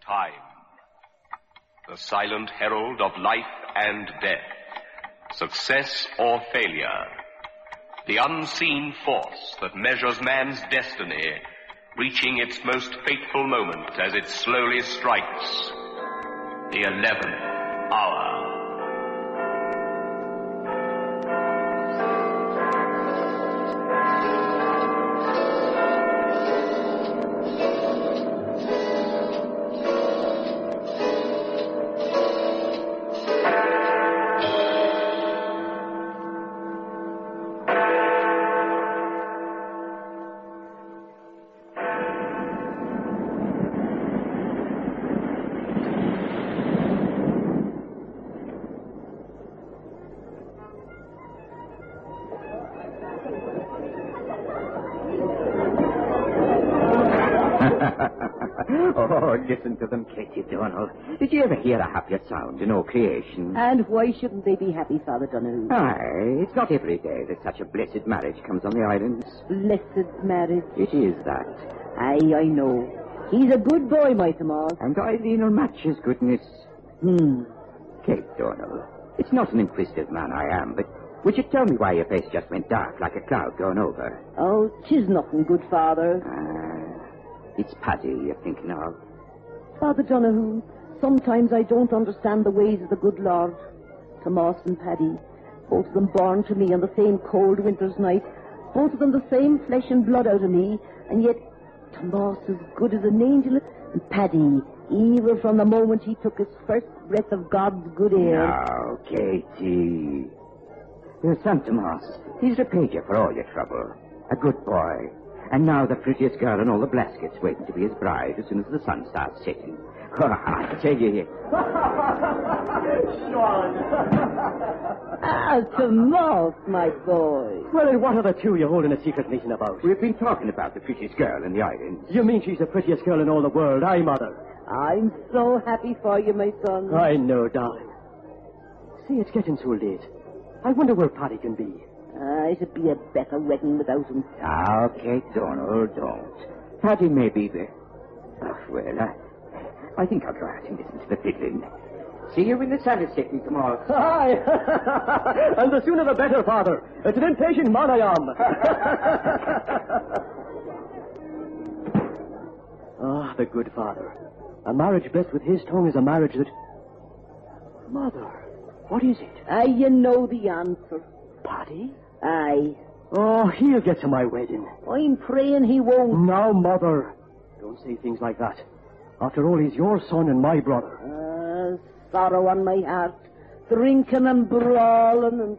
Time, the silent herald of life and death, success or failure, the unseen force that measures man's destiny, reaching its most fateful moment as it slowly strikes the 11th hour. Oh, listen to them, Katie Donald. Did you ever hear a happier sound in all creation? And why shouldn't they be happy, Father Donahue? Aye, it's not every day that such a blessed marriage comes on the islands. Blessed marriage. It is that. Aye, I know. He's a good boy, my Tomas. And Eileen will match his goodness. Kate Donald, it's not an inquisitive man I am, but would you tell me why your face just went dark like a cloud going over? Oh, 'tis nothing, good Father. It's Paddy you're thinking of. Father Donahue, sometimes I don't understand the ways of the good Lord. Tomas and Paddy, both of them born to me on the same cold winter's night, both of them the same flesh and blood out of me, and yet Tomas as good as an angel, and Paddy evil from the moment he took his first breath of God's good air. Now, Katie. Your son Tomas, he's repaid you for all your trouble. A good boy. And now the prettiest girl in all the Blaskets waiting to be his bride as soon as the sun starts setting. Oh, I tell you... Sean! Tomas, my boy. Well, and what are the two you're holding a secret meeting about? We've been talking about the prettiest girl in the islands. You mean she's the prettiest girl in all the world, aye, Mother? I'm so happy for you, my son. I know, darling. See, it's getting too late. I wonder where Paddy can be. It'd be a better wedding without him. Now, Kate Donald, don't. Paddy may be there. Oh, well, I think I'll go out and listen to the fiddling. See you when the sun is setting tomorrow. Aye! And the sooner the better, Father. It's an impatient man I am. Ah, the good Father. A marriage blessed with his tongue is a marriage that... Mother, what is it? You know the answer. Paddy? Aye. Oh, he'll get to my wedding. I'm praying he won't. Now, Mother, don't say things like that. After all, he's your son and my brother. Sorrow on my heart. Drinking and brawling and...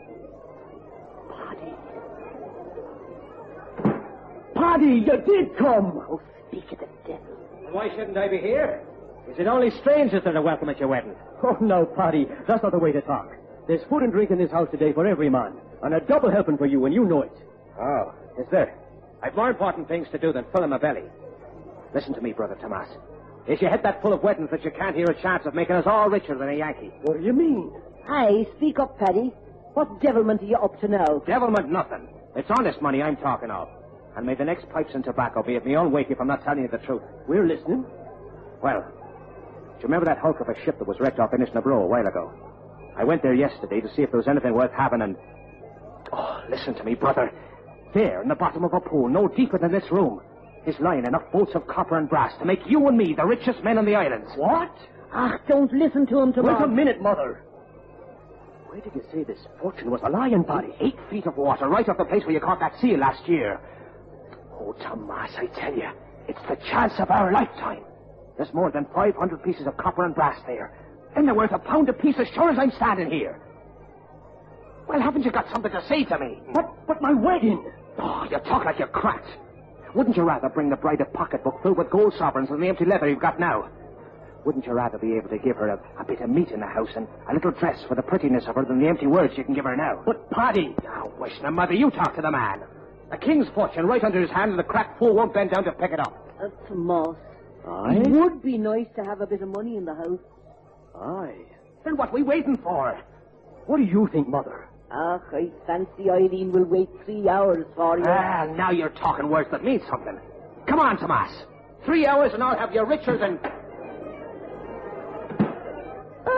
Paddy, you did come! Oh, speak of the devil. Why shouldn't I be here? Is it only strangers that are welcome at your wedding? Oh, no, Paddy, that's not the way to talk. There's food and drink in this house today for every man, and a double helping for you, and you know it. Oh, is there? I've more important things to do than filling my belly. Listen to me, Brother Tomas. Is your head that full of weddings that you can't hear a chance of making us all richer than a Yankee? What do you mean? Aye, speak up, Paddy. What devilment are you up to now? Devilment nothing. It's honest money I'm talking of. And may the next pipes and tobacco be at me own wake if I'm not telling you the truth. We're listening. Well, do you remember that hulk of a ship that was wrecked off Innisnabro a while ago? I went there yesterday to see if there was anything worth having, and... Oh, listen to me, brother. There, in the bottom of a pool, no deeper than this room, is lying enough bolts of copper and brass to make you and me the richest men on the islands. What? Don't listen to him, Tomas. Wait a minute, Mother. Where did you say this fortune was lying, Paddy? 8 feet of water, right off the place where you caught that seal last year. Oh, Tomas, I tell you, it's the chance of our lifetime. There's more than 500 pieces of copper and brass there. And they're worth £1 apiece as sure as I'm standing here. Well, haven't you got something to say to me? But my wedding. Oh, you talk like you're cracked. Wouldn't you rather bring the bride a pocketbook filled with gold sovereigns than the empty leather you've got now? Wouldn't you rather be able to give her a bit of meat in the house and a little dress for the prettiness of her than the empty words you can give her now? But, Paddy... Now, wishing the mother, you talk to the man. A king's fortune right under his hand, and the cracked fool won't bend down to pick it up. Tomas. Aye? It would be nice to have a bit of money in the house. Aye. Then what are we waiting for? What do you think, Mother? I fancy Eileen will wait 3 hours for you. Now you're talking words that mean something. Come on, Tomas. 3 hours and I'll have you richer than...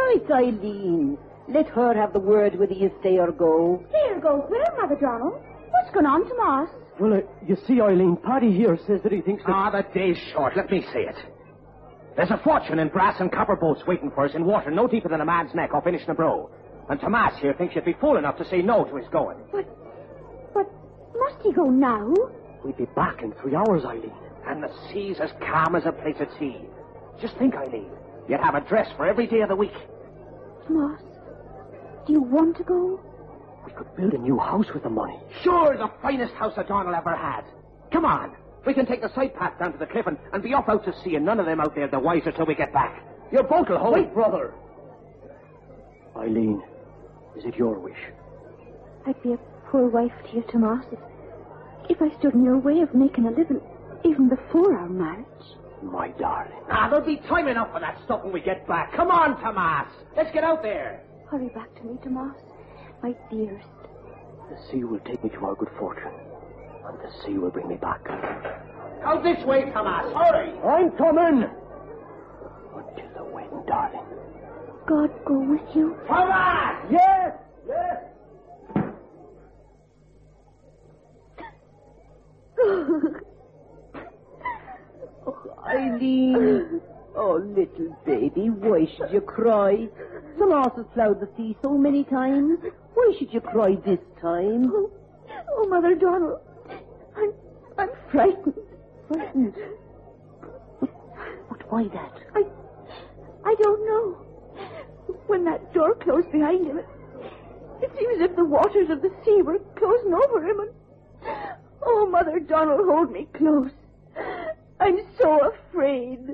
it's Eileen. Let her have the word whether you stay or go. Stay or go where, Mother Donald? What's going on, Tomas? Well, you see, Eileen, Paddy here says that he thinks that... the day's short. Let me see it. There's a fortune in brass and copper boats waiting for us in water no deeper than a man's neck off Innisnabro. And Tomas here thinks you'd be fool enough to say no to his going. But must he go now? We'd be back in 3 hours, Eileen. And the sea's as calm as a place at sea. Just think, Eileen. You'd have a dress for every day of the week. Tomas, do you want to go? We could build a new house with the money. Sure, the finest house O'Donnell ever had. Come on. We can take the side path down to the cliff and be off out to sea, and none of them out there the wiser till we get back. Your boat will hold. Wait, brother. Eileen, is it your wish? I'd be a poor wife to you, Tomas, if I stood in your way of making a living, even before our marriage. My darling. There'll be time enough for that stuff when we get back. Come on, Tomas. Let's get out there. Hurry back to me, Tomas, my dearest. The sea will take me to our good fortune, and the sea will bring me back. Out this way, Tomas. Hurry. I'm coming. Until the wind, darling. God go with you. Tomas! Yes, yes. Eileen. Oh, little baby, why should you cry? Tomas has ploughed the sea so many times. Why should you cry this time? Oh, Mother Donald, I'm frightened. Frightened? But why that? I don't know. When that door closed behind him, it seemed as if the waters of the sea were closing over him. And oh, Mother Donald, hold me close. I'm so afraid.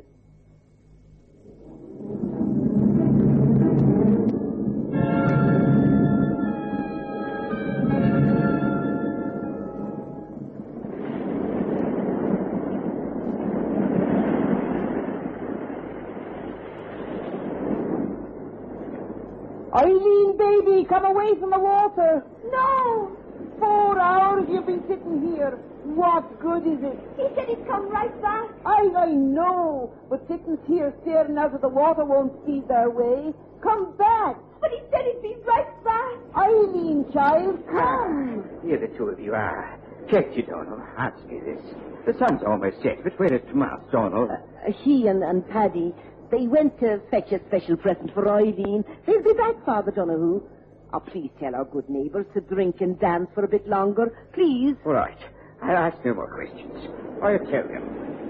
Eileen, baby, come away from the water. No! 4 hours you've been sitting here. What good is it? He said he'd come right back. I know, but sitting here staring out of the water won't speed their way. Come back. But he said he'd be right back. Eileen, child, come. Here the two of you are. Check you, Donald. Ask me this. The sun's almost set, but where is Tomas, Donald? He and Paddy, they went to fetch a special present for Eileen. They'll be back, Father Donahue. Oh, please tell our good neighbours to drink and dance for a bit longer. Please. All right. I'll ask no more questions. I'll tell them.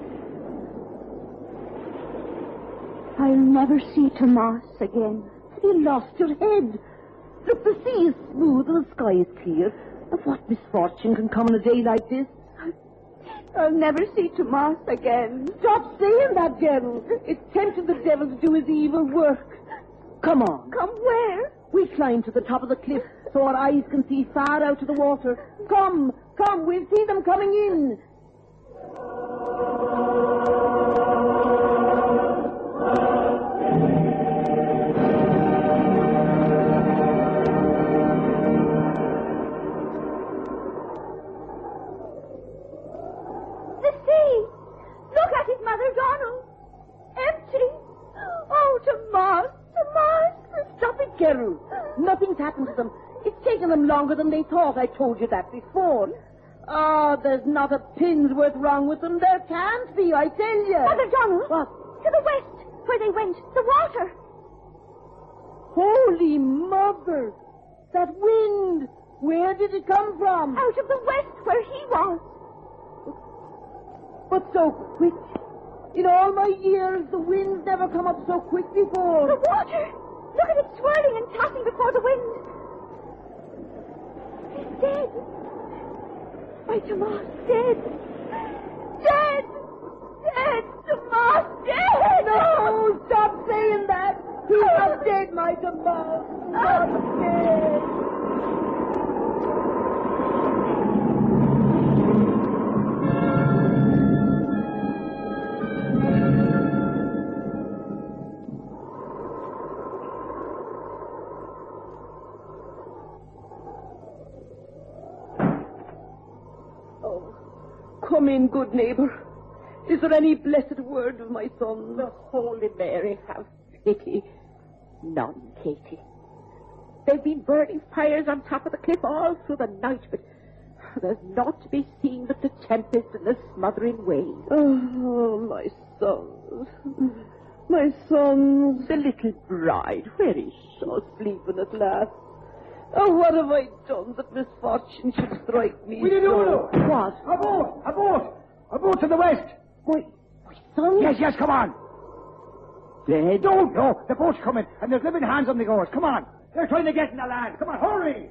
I'll never see Tomas again. Have you lost your head? Look, the sea is smooth and the sky is clear. But what misfortune can come on a day like this? I'll never see Tomas again. Stop saying that, girl. It's tempting the devil to do his evil work. Come on. Come where? We climb to the top of the cliff so our eyes can see far out to the water. Come, we'll see them coming in. The sea! Look at it, Mother Donald. Empty. Oh, Tomas, Tomas. Stop it, girl. Nothing's happened to them. It's taken them longer than they thought. I told you that before. Oh, there's not a pin's worth wrong with them. There can't be, I tell you. Mother Donald. What? To the west, where they went. The water. Holy mother. That wind. Where did it come from? Out of the west, where he was. But so quick. In all my years, the wind's never come up so quick before. The water. Look at it swirling and tossing before the wind. He's dead. My Tomas, dead. Dead. Dead. Tomas, dead. No, stop saying that. He's not dead, my Tomas. Not dead. Come in, good neighbour. Is there any blessed word of my son? The Holy Mary have pity. None, Katie. They've been burning fires on top of the cliff all through the night, but there's naught to be seen but the tempest and the smothering waves. Oh, my sons. My sons. The little bride, where is she? Oh, sleeping at last. Oh, what have I done that misfortune should strike me? What are you doing? What? A boat! A boat! A boat to the west! My son? Yes, come on. Dead? Don't! No, the boat's coming, and there's living hands on the oars. Come on. They're trying to get in the land. Come on, hurry!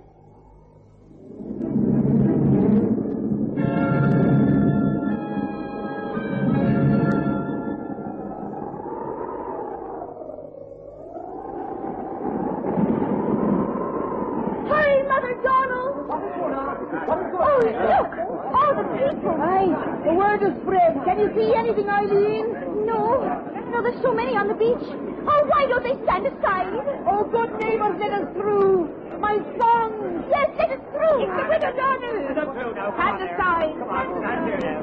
Oh, look! All the people! Aye, the word is spread. Can you see anything, Eileen? No, there's so many on the beach. Oh, why don't they stand aside? Oh, good neighbors, let us through. My sons! Yes, let us through. It's the Widow Donald. Stand aside. Come on, stand here now.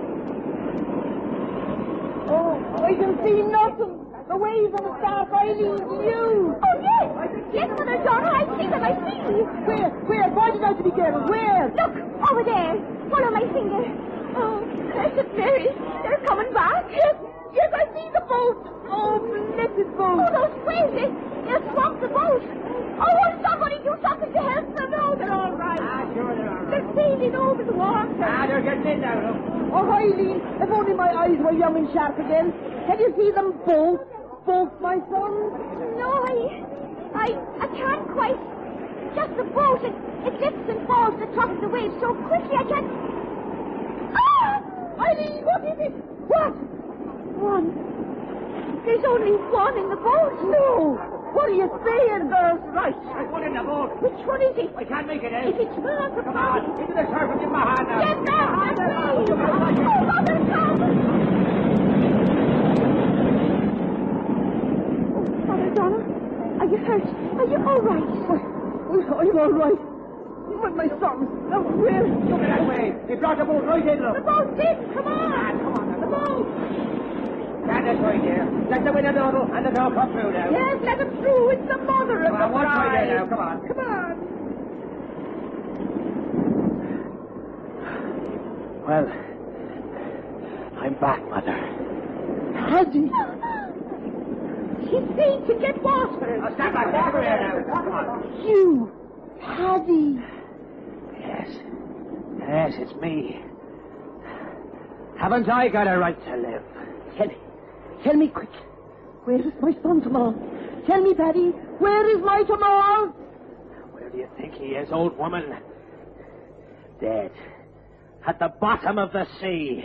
Oh, I can see nothing. The waves on the stark Eileen, you. Oh, yes! Yes, Mother Donald, I see them, I see. Where? Point it out to be careful. Where? Look, over there. Follow my finger. Oh, blessed Mary, they're coming back. Yes, I see the boat. Oh, blessed boat. Oh, those waves, they'll swamp the boat. Oh, will somebody do something to help them? No, they're all right. Sure they are. They're sailing over the water. They're getting in now, look. Oh, Eileen, if only my eyes were young and sharp again. Can you see them both? Both, my sons? No, I can't quite. Just the boat, it lifts and falls at the top of the waves so quickly I can't... Ah! Eileen, what is it? What? One. There's only one in the boat. No. What are you saying? There's right. There's one in the boat. Which one is it? I can't make it out. Is it Mark or Come on, into the surf and give my hand now. Get back! That's me! Oh, Mother, come! Mother Donna, are you hurt? Are you all right? I'm all right. But my son, now where? Look at that way. They brought the boat right in, look. The boat's in! Come on! Come on, The boat! stand this way, dear. Let the window Donald and the dog come through now. Yes, let him through. It's the mother of the One way bride. there now, come on. Come on. Well, I'm back, Mother. Paddy. He's been to get water. Now, stand back. Over here now. Come on. You. Paddy. Yes, it's me. Haven't I got a right to live? Tell me quick. Where is my son, Tomas? Tell me, Paddy. Where is my Tomas? Where do you think he is, old woman? Dead. At the bottom of the sea.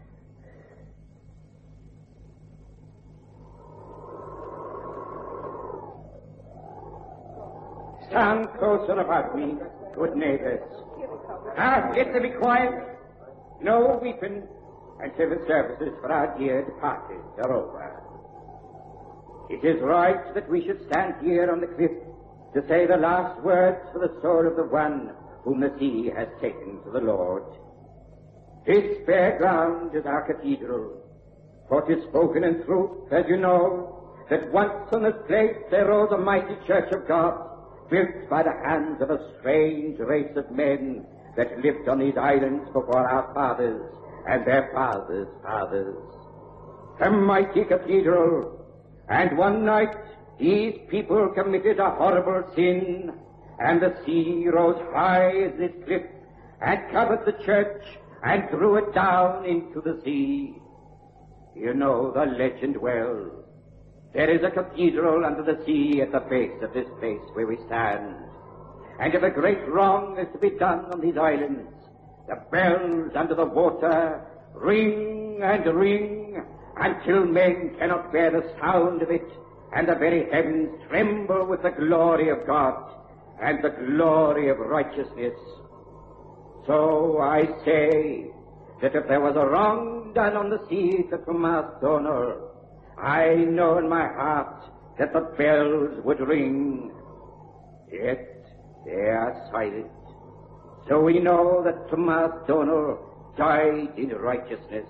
Stand closer about me, good neighbors. Let them be quiet. No weeping until the services for our dear departed are over. It is right that we should stand here on the cliff to say the last words for the soul of the one whom the sea has taken to the Lord. This bare ground is our cathedral, for 'tis spoken in truth, as you know, that once on this place there rose a mighty church of God, built by the hands of a strange race of men that lived on these islands before our fathers and their fathers' fathers. A mighty cathedral, and one night these people committed a horrible sin, and the sea rose high as this cliff and covered the church and threw it down into the sea. You know the legend well. There is a cathedral under the sea at the base of this place where we stand. And if a great wrong is to be done on these islands, the bells under the water ring and ring until men cannot bear the sound of it, and the very heavens tremble with the glory of God and the glory of righteousness. So I say that if there was a wrong done on the sea to Tomas Donner, I know in my heart that the bells would ring. Yet they are silent. So we know that Tomas Donner died in righteousness.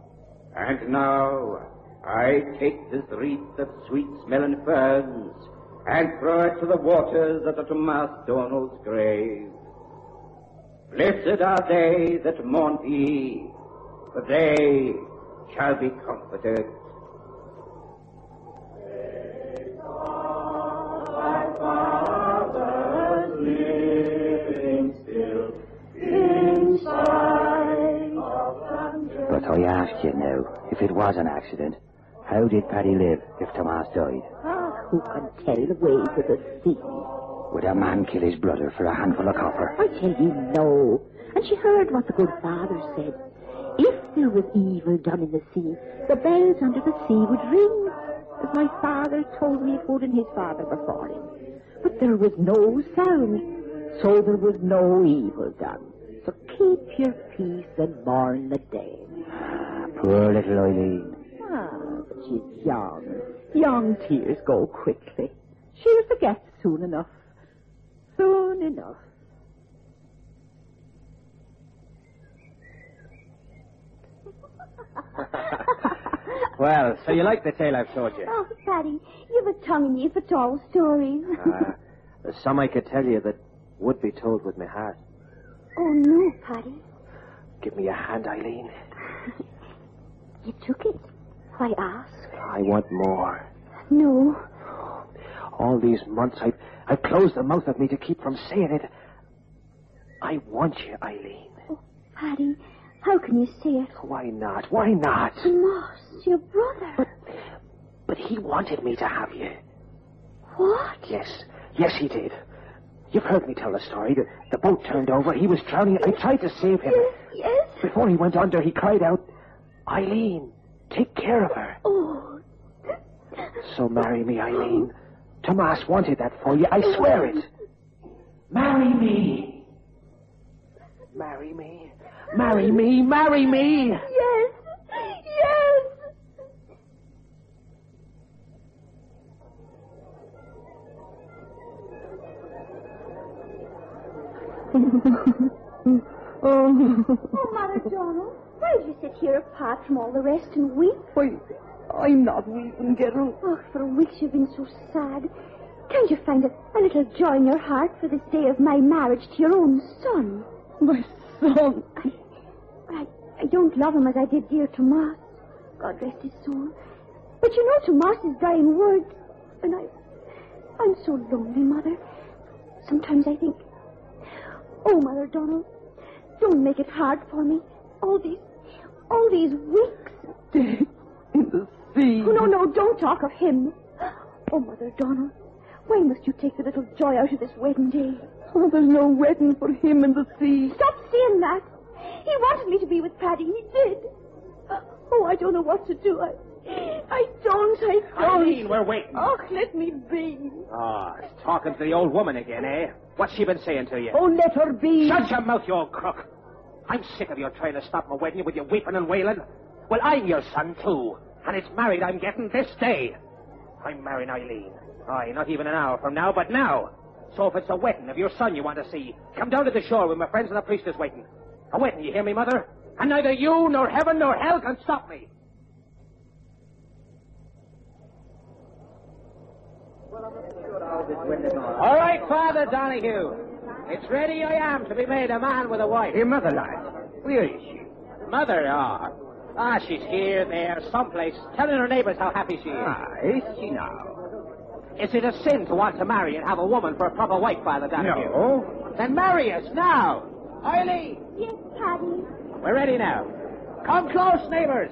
And now I take this wreath of sweet-smelling ferns and throw it to the waters at the Thomas Donald's grave. Blessed are they that mourn thee, for they shall be comforted. But I ask you now, if it was an accident, how did Paddy live if Tomas died? Who can tell the ways of the sea? Would a man kill his brother for a handful of copper? I tell you, no. And she heard what the good father said. If there was evil done in the sea, the bells under the sea would ring, as my father told me it would and his father before him. But there was no sound, so there was no evil done. So keep your peace and mourn the dead. Poor little Eileen. But she's young. Young tears go quickly. She'll forget soon enough. Soon enough. Well, so you like the tale I've told you? Oh, Paddy, you've a tongue in you for tall stories. There's some I could tell you that would be told with my heart. Oh, no, Paddy. Give me a hand, Eileen. You took it. Why ask? I want more. No. All these months, I've closed the mouth of me to keep from saying it. I want you, Eileen. Oh, Paddy, how can you say it? Why not? Why not? Moss, your brother. But he wanted me to have you. What? Yes, he did. You've heard me tell the story. The boat turned over. He was drowning. I tried to save him. Yes. Before he went under, he cried out, Eileen, take care of her. Oh. So marry me, Eileen. Tomas wanted that for you. I swear it. Marry me. Marry me. Marry me. Marry me. Yes. Oh, Mother Donald, why did you sit here apart from all the rest and weep? I'm not weeping, Gerald. Oh, for weeks you've been so sad. Can't you find a little joy in your heart for this day of my marriage to your own son? My son. I don't love him as I did dear Tomas. God rest his soul. But you know Tomas's dying words. And I'm so lonely, Mother. Sometimes I think, oh, Mother Donald, don't make it hard for me. All these weeks. Dead in the sea. Oh, no, don't talk of him. Oh, Mother Donald, why must you take the little joy out of this wedding day? Oh, there's no wedding for him in the sea. Stop saying that. He wanted me to be with Paddy. He did. Oh, I don't know what to do. I don't. Eileen, we're waiting. Oh, let me be. It's talking to the old woman again, eh? What's she been saying to you? Oh, let her be. Shut your mouth, you old crook. I'm sick of you trying to stop my wedding with your weeping and wailing. Well, I'm your son, too. And it's married I'm getting this day. I'm marrying Eileen. Aye, not even an hour from now, but now. So if it's a wedding of your son you want to see, come down to the shore with my friends and the priest is waiting. A wedding, you hear me, Mother? And neither you, nor heaven, nor hell can stop me. All right, Father Donahue. It's ready I am to be made a man with a wife. Your mother, lad. Where is she? Mother, she's here, there, someplace, telling her neighbors how happy she is. Is she now? Is it a sin to want to marry and have a woman for a proper wife, Father Donahue? No. Then marry us now. Eileen, Yes, Paddy. we're ready now. Come close, neighbors.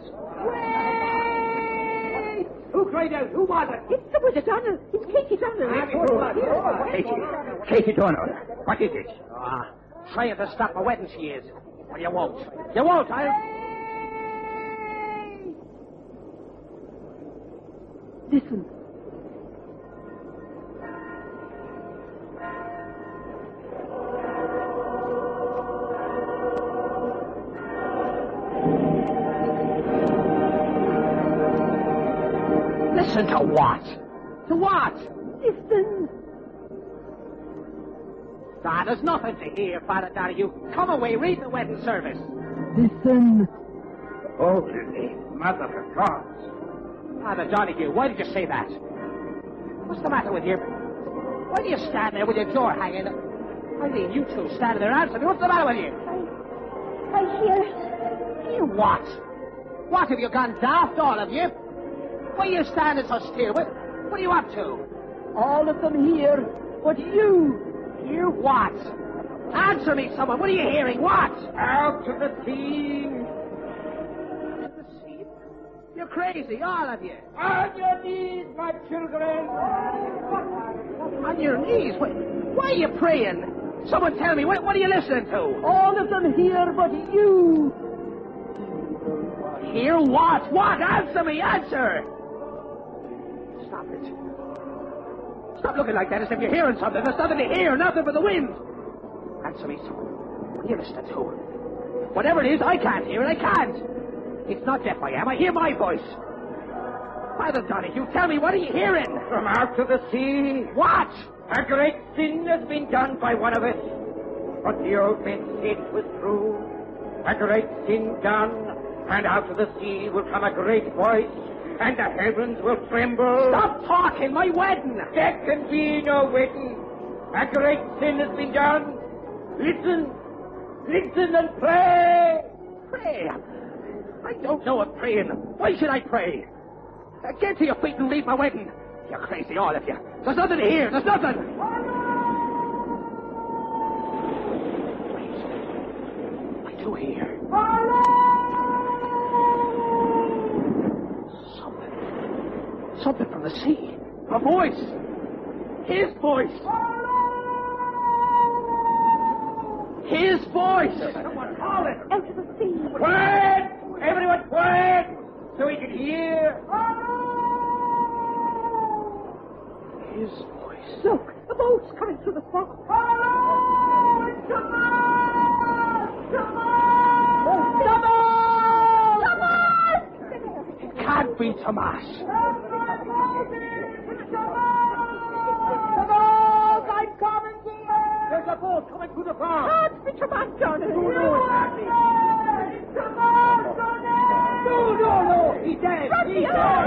Wait! Who cried out? Who was it? It's the Widow Donald. It's Katie Donald. Katie Donald. What is it? Trying to stop my wedding, she is. Well, you won't. You won't. Listen. Listen to what? To what? Listen. There's nothing to hear, Father Donahue. Come away, read the wedding service. Listen. Holy Mother of God. Father Donahue, why did you say that? What's the matter with you? Why do you stand there with your door hanging? Eileen, you two standing there, answer me. What's the matter with you? I hear it. Hear what? What, have you gone daft, all of you? Why are you standing so still? What are you up to? All of them here, but you. Hear what? Answer me, someone. What are you hearing? What? Out to the sea. To the sea? You're crazy, all of you. On your knees, my children. On your knees? Why are you praying? Someone tell me, what are you listening to? All of them here, but you. Hear what? What? Answer me, answer! Stop it. Stop looking like that as if you're hearing something. There's nothing to hear, nothing but the wind. Answer me, someone. What are you listening to? Whatever it is, I can't hear it. I can't. It's not deaf I am. I hear my voice. Father Donahue, tell me, what are you hearing? From out to the sea. What? A great sin has been done by one of us. But the old men said it was true. A great sin done, and out of the sea will come a great voice, and the heavens will tremble. Stop talking, my wedding! There can be no wedding. A great sin has been done. Listen. Listen and pray. Pray? I don't know what praying. Why should I pray? Get to your feet and leave my wedding. You're crazy, all of you. There's nothing to hear. There's nothing. Wait. I do hear. Something from the sea. A voice. His voice. His voice. Someone call it. Out to the sea. Quiet! Everyone quiet! So we can hear. His voice. Look, the boat's coming through the fog. It can't be Tomas. I'm coming to you! There's a boat coming through the fog. Can't be Tomas, Johnny. No, he's dead. He's dead.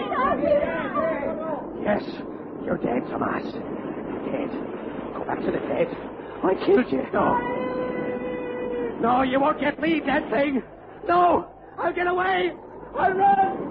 Yes, you're dead, Tomas. Dead. Go back to the dead. I killed you. No. No, you won't get me, dead thing. No, I'll get away. I'll run.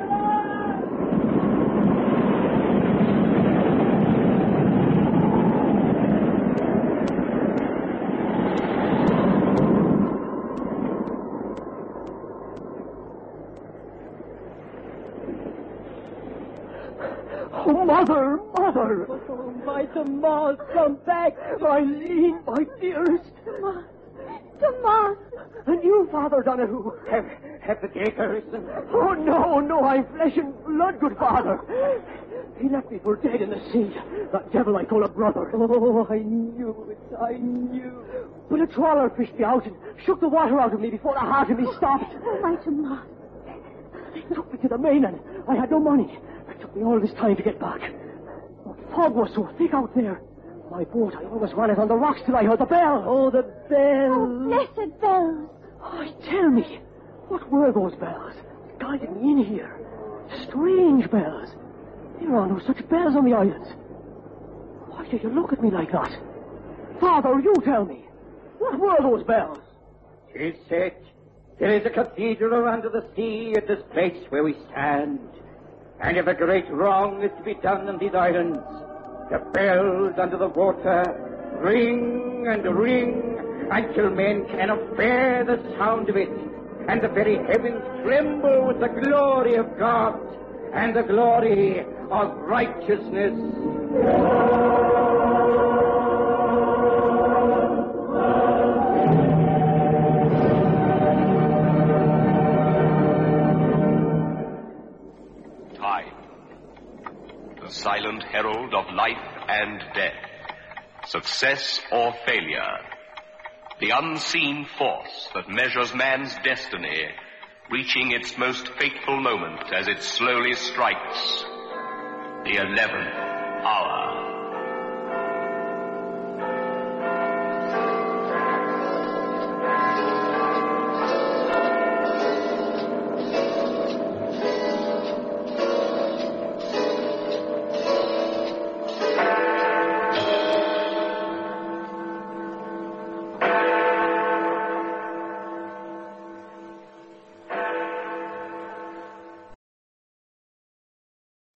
Oh, Mother! Oh, my Tomas, come back! Eileen, my dearest! Tomas! And you, Father Donahue? Have the gators. Oh, no, I'm flesh and blood, good Father. He left me for dead in the sea. That devil I call a brother. Oh, I knew it. But a trawler fished me out and shook the water out of me before the heart of me stopped. Oh, my Tomas. They took me to the mainland. I had no money. It took me all this time to get back. The fog was so thick out there. My boat, I almost ran it on the rocks till I heard the bell. Oh, the bell. Oh, blessed bells. Oh, tell me, what were those bells? It guided me in here. Strange bells. There are no such bells on the islands. Why do you look at me like that? Father, you tell me. What were those bells? Tis said there is a cathedral under the sea at this place where we stand. And if a great wrong is to be done on these islands, the bells under the water ring and ring until men cannot bear the sound of it, and the very heavens tremble with the glory of God and the glory of righteousness. Time, the silent herald of life and death, success or failure, the unseen force that measures man's destiny, reaching its most fateful moment as it slowly strikes the 11th hour.